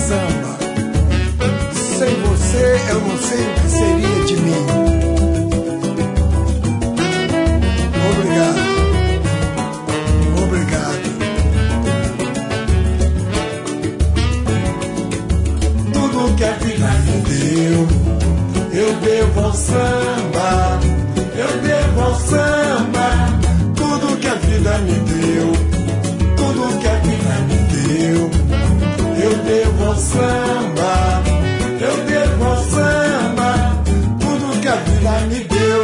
samba. Sem você eu não sei o que seria de mim. Obrigado. Obrigado. Tudo que a vida me deu, eu devo ao samba. Eu devo ao samba. Tudo que a vida me deu, tudo que a vida me deu, eu devo ao samba. Eu devo ao samba. Tudo que a vida me deu.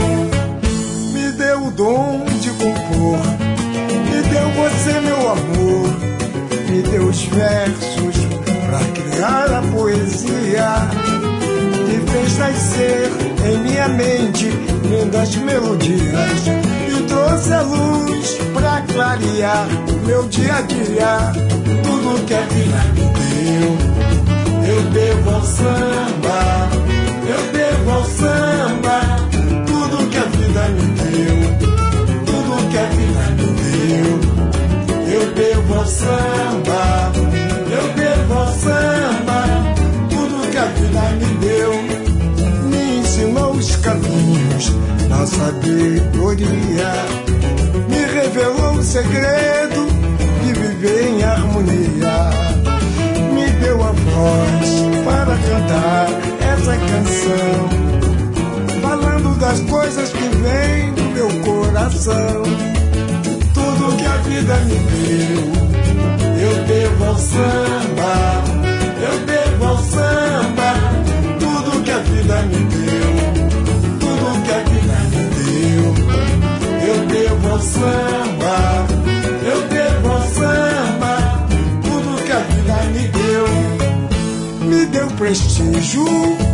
Me deu o dom de compor, me deu você, meu amor, me deu os versos pra criar a poesia, me fez nascer em minha mente lindas melodias e trouxe a luz pra clarear meu dia a dia. Tudo que a vida me deu, eu devo ao samba. Eu devo ao samba. Tudo que a vida me deu, tudo que a vida me deu, eu devo ao samba. Eu devo ao samba. Tudo que a vida me deu, me ensinou os caminhos da sabedoria, me revelou o segredo de viver em harmonia, me deu a voz para cantar essa canção, falando das coisas que vêm do meu coração. Tudo que a vida me deu, eu devo ao samba. Eu devo ao samba. Tudo que a vida me deu, tudo que a vida me deu, eu devo ao samba. Eu devo ao samba. Tudo que a vida me deu, me deu prestígio,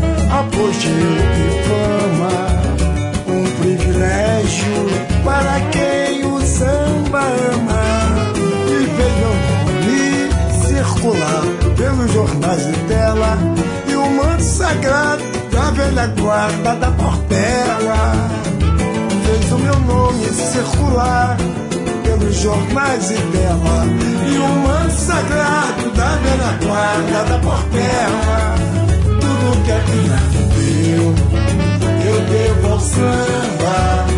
apogeu e fama, um privilégio para quem o samba ama. E veio o nome circular pelos jornais e tela, e o manto sagrado da velha guarda da Portela fez o meu nome circular pelos jornais e tela, e o manto sagrado da velha guarda da Portela. Tudo que a vida me deu, eu devo ao samba.